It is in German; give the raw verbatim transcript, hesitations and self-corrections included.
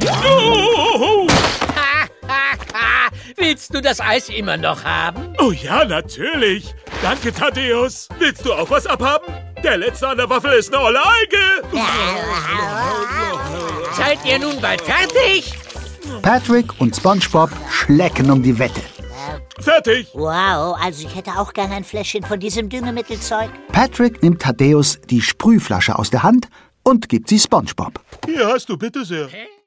Oh. Willst du das Eis immer noch haben? Oh ja, natürlich. Danke, Thaddäus. Willst du auch was abhaben? Der Letzte an der Waffel ist eine olle Alge. Seid ihr nun bald fertig? Patrick und SpongeBob schlecken um die Wette. Fertig. Wow, also ich hätte auch gern ein Fläschchen von diesem Düngemittelzeug. Patrick nimmt Thaddäus die Sprühflasche aus der Hand und gibt sie SpongeBob. Hier hast du, bitte sehr.